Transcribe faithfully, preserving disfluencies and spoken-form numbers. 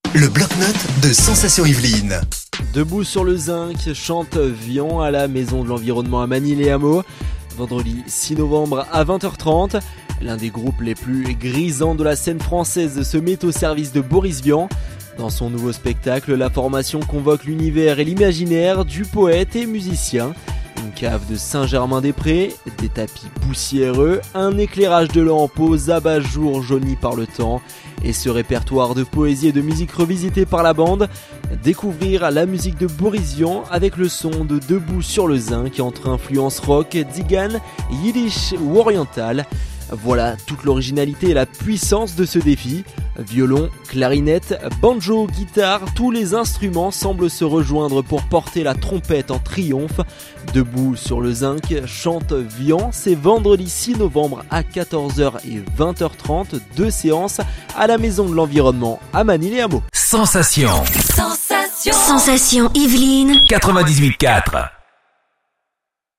Le bloc-notes de Sensation Yvelines. Debout sur le zinc, chante Vian à la Maison de l'Environnement à Manille-les-Hameaux. Vendredi six novembre à vingt heures trente. L'un des groupes les plus grisants de la scène française se met au service de Boris Vian. Dans son nouveau spectacle, la formation convoque l'univers et l'imaginaire du poète et musicien. Une cave de Saint-Germain-des-Prés, des tapis poussiéreux, un éclairage de lampes aux abat-jours jaunis par le temps et ce répertoire de poésie et de musique revisité par la bande. Découvrir la musique de Boris Vian avec le son de Debout sur le zinc entre influences rock, digan, yiddish ou oriental. Voilà toute l'originalité et la puissance de ce défi. Violon, clarinette, banjo, guitare, tous les instruments semblent se rejoindre pour porter la trompette en triomphe. Debout sur le zinc, chante Vian, c'est vendredi six novembre à quatorze heures et vingt heures trente, deux séances à la Maison de l'Environnement à Manille-les-Hameaux. Sensation. Sensation. Sensation Yvelines. quatre-vingt-dix-huit virgule quatre.